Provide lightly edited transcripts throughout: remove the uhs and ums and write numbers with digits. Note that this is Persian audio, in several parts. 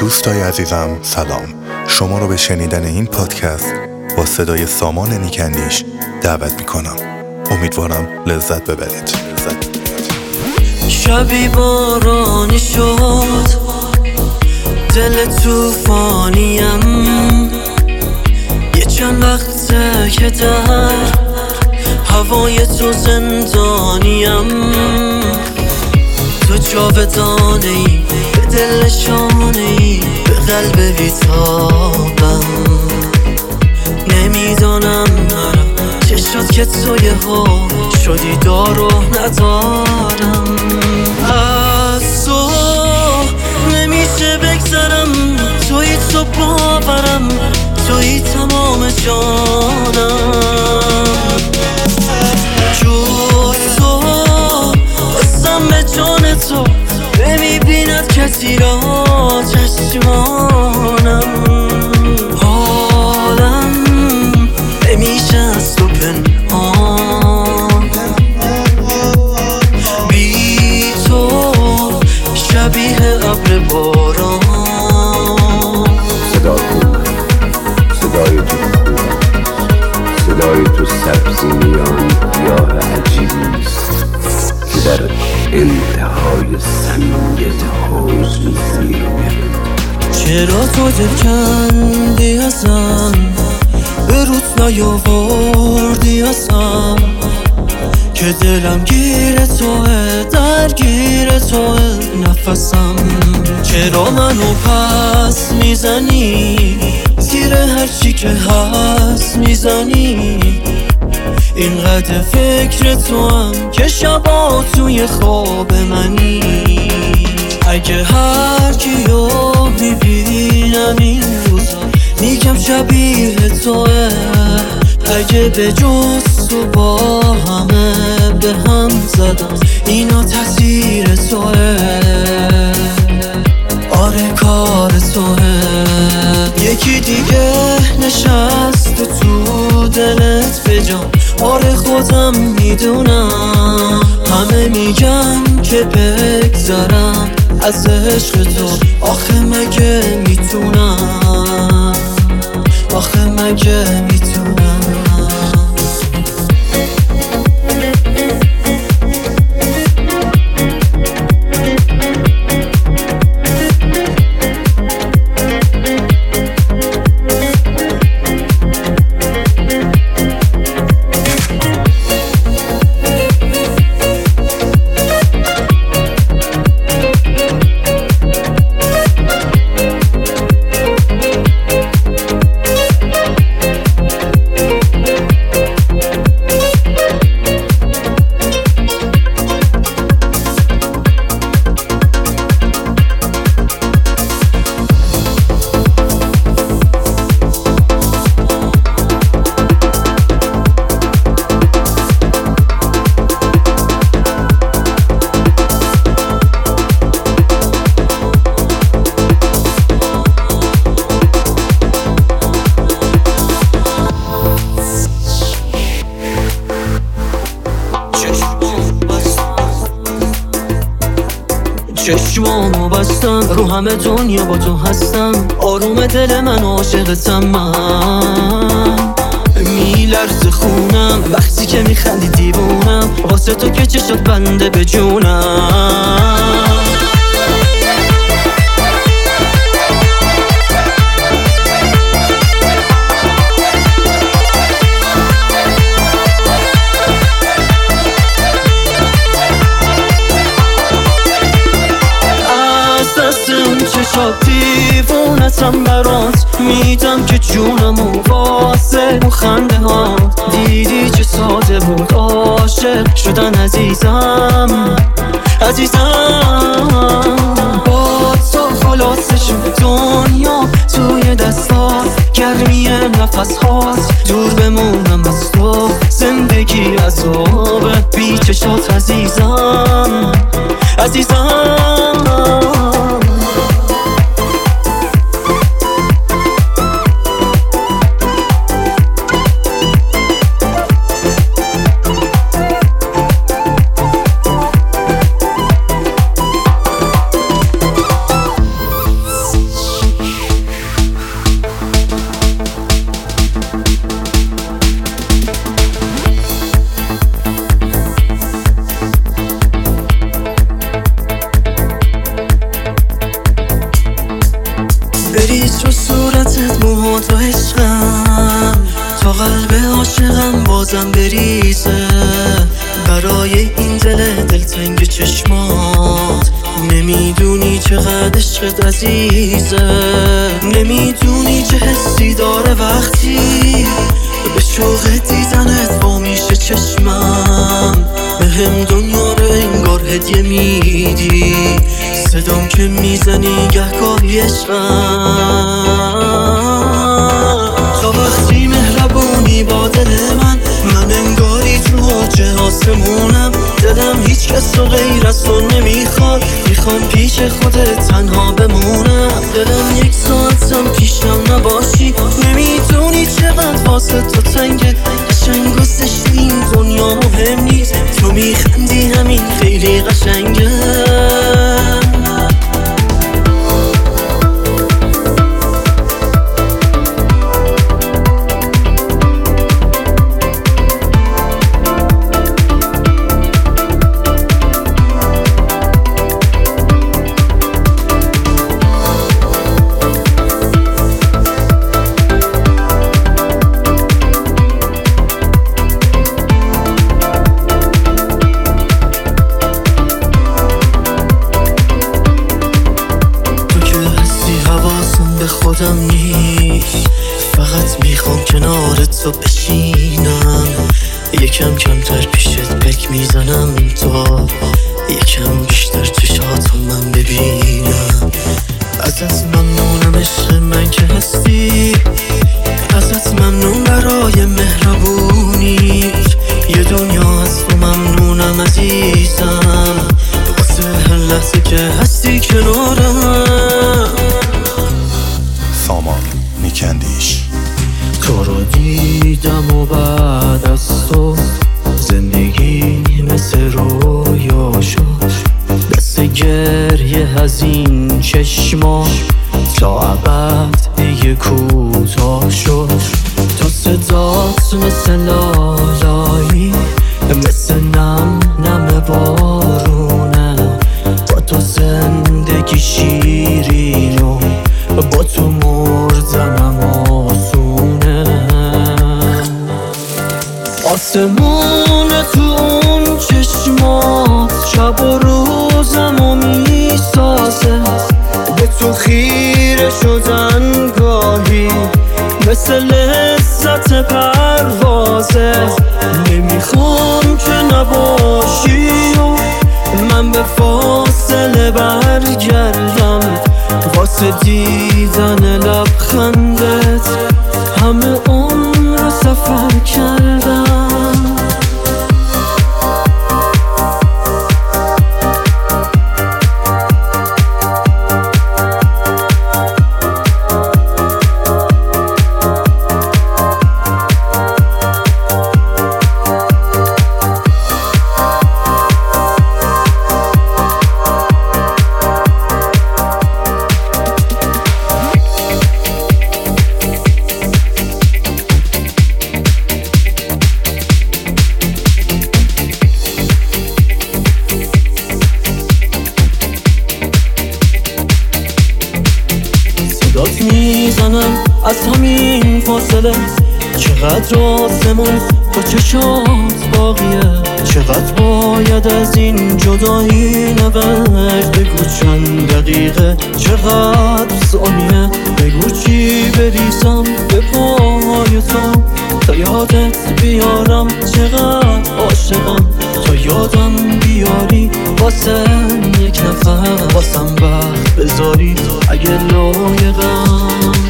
دوستای عزیزم سلام. شما رو به شنیدن این پادکست با صدای سامان نیکندیش دعوت میکنم. امیدوارم لذت ببرید. شبی بارانی شد، دل توفانیم، یه چند وقته که در هوای تو زندانیم. تو جاودانه ای، به دل شانه ای، به قلب بیتابم. نمیدانم چه شد که تو یه ها شدی دارو ندارم. از تو نمیشه بگذرم، توی تو باورم، توی تمام جانم. جز تو بستم به جان تو، نمیبیند کسی را چشمانم. حالم نمیشه از تو پنهان، بی تو شبیه ابر باران. صدا کن، صدای تو خوبم، صدای تو سبزی میان گیاه عجیبیست که در انتهای سمیت حوض میزنیم. چرا تو دل کندی ازم، به روت نیاوردی ازم، که دلم گیر توه، درگیر توه نفسم. چرا منو پس میزنی، زیر هرچی که هست میزنی؟ اینقدر فکر تو هم که شبا توی خواب منی. اگه هر کیو میبینم این روزا میگم شبیه توه. اگه به جز تو با همه به هم زدم، اینا تاثیر توه. آره کار توه. یکی دیگه نشست تو دلت بجام، آره خودم میدونم. همه میگن که بگذرم از عشق تو، آخه مگه میتونم، آخه مگه میتونم. چشمامو بستم، رو همه دنیا با تو هستم. آروم دل من عاشقتم، من میلرزه خونم وقتی که میخندی دیوونم. واسه تو که چشات بنده به جونم. دیوونتم برات میدم که جونمو واسه اون خنده ها. دیدی چه ساده بود عاشق شدن عزیزم، عزیزم. با تو خلاصه شد دنیا توی دستات، گرمی نفس هات دور بمونم از تو. زندگی عذابه بی چشات عزیزم، عزیزم. با تو عشقم، تا قلب عاشقم بازم بریزه. برای این دلتنگ چشمات نمیدونی چقدر عشقت عزیزه. نمیدونی چه حسی داره وقتی به شوق دیدنت وا میشه چشمم. بهم دنیا رو انگار هدیه میدی، صدام که میزنی گهگاهی عشقم. تا وقتی مهربونی با دل من انگاری تو اوج آسمونم. دلم هیچ کس رو غیر از تو نمیخواد، میخوام پیش خودت تنها بمونم. دلم یک ساعتم پیشم نباشی، نمیدونی چقدر واسه تو تنگه. قشنگ و زشت این دنیا مهم نیست، تو میخندی همین خیلی قشنگه. خودم نیست، فقط میخوام کنار تو بشینم. یکم کمتر پیشت پک میزنم تا یکم بیشتر چشاتو من ببینم. ازت ممنونم عشق من که هستی، ازت ممنون برای مهربونی. یه دنیا از تو ممنونم عزیزم، واسه هر لحظه که هستی کنارم. سامان نیکندیش. تو رو دیدم و بعد از تو زندگی مثل رویا شد. دست گریه از این چشما تا ابد دیگه کوتاه شد. تو صدات مثل لالایی، مثل نم بارونه. با تو زندگی شیرین و با تو مردنم آسونه. آسمون تو اون چشمات شب و روزمو میسازه. به تو خیره شدن گاهی مثل لذت پروازه. نمیخوام که نباشی و من به فاصله برگردم، واسه دیدن لبخندت همه عمر رو سفر کردم. صدات میزنم از همین فاصله، چقدر آسمون با چشات باقیه. چقدر باید از این جدایی نوشت، بگو چند دقیقه چقدر ثانیه. بگو چی بریزم به پای تو تا یادت بیارم چقدر عاشقم. تا یادم بیاری واسه یک نفر، واسم وقت بذاری اگه لایقم.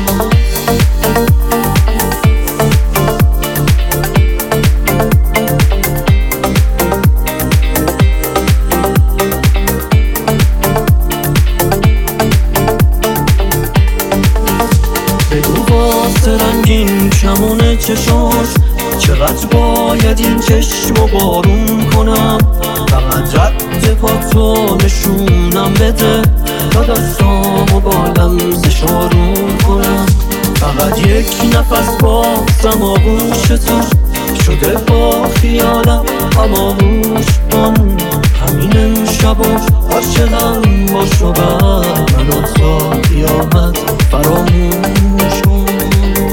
بگو واسه رنگین کمون چشاش چقدر باید این چشمو بارون کنم. فقط رد پاتو نشونم بده تا دستامو با لمسش آروم کنم. فقط یک نفس بازم آغوش تو شده با خیالم، اما گوش کن همین امشب و عاشقم باش و بر منو تا قیامت فراموش کن.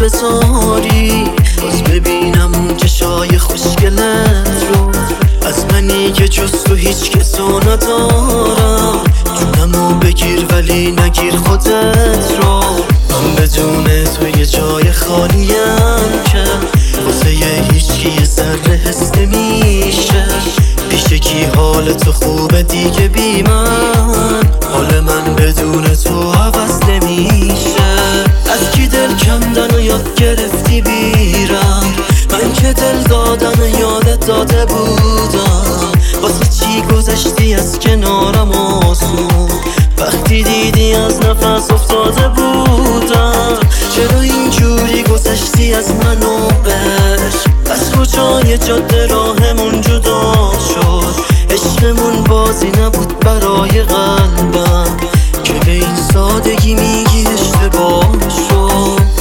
بذاری، باز ببینم اون چشای خوشگلت رو. از منی که جز تو هیچ کسو ندارم، جونمو بگیر ولی نگیر خودت رو. من بدون تو یه جای خالیم که واسه هیچکی یه ذره حس نمیشه. پیش کی حال تو خوبه دیگه بی من، حال من بدون تو عوض نمیشه. از کی دل کندن و یاد گرفتی بیرم، من که دل دادن و یادت داده بودم. واسه چی گذشتی از کنارم آسون، وقتی دیدی از نفس افتاده بودم. چرا اینجوری گذشتی از من و عشق، از کجای جاده راهمون جدا شد. عشقمون بازی نبود برای قلبم که به این سادگی میگی اشتباه شد.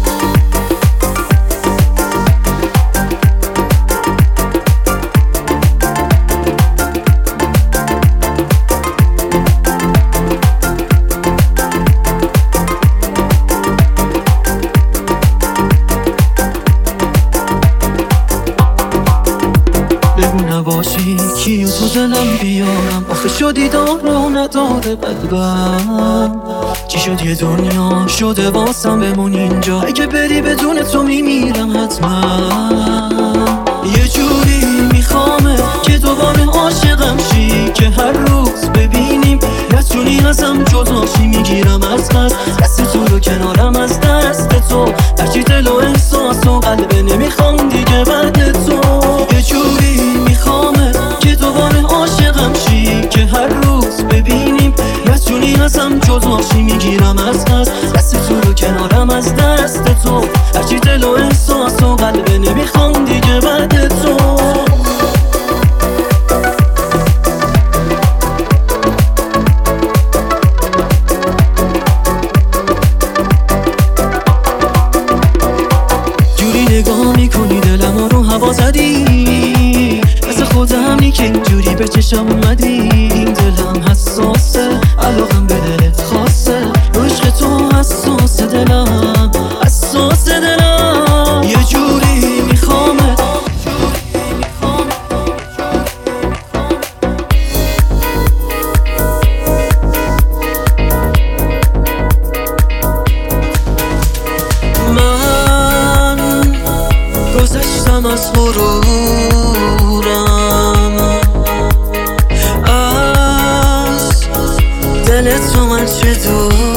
بگو نباشی کیو تو دلم بیارم، آخه شدی دارو نداره قلبم. چی شد یه دنیا شده واسم بمون اینجا، اگه بری بدون تو میمیرم حتما. یه جوری میخوامه که دوباره عاشقم شی، که هر روز ببینیم نتونی ازم جداشی. میگیرم از قصد دست تو رو کنارم از دست تو، هرچی دل و احساس و قلبه نمیخوام دیگه بعد تو. یه جوری میخوامه که دوباره عاشقم شی، که هر روز ببینیم نتونی ازم جداشی. میگیرم از قصد دست تو رو کنارم از دست تو، هرچی دل و احساس و قلبه نمیخوام دیگه بعد تو. نگاه میکنی دلم رو هوا زدی، مثل خودم نی که اینجوری به چشم اومدی. این دلم حساسه، علاقم به دلت خاصه، عشق تو حساسه دلم، حساسه دلم. یه جوری میخوامه گذشتم از غرورم، از دل تو من چه دور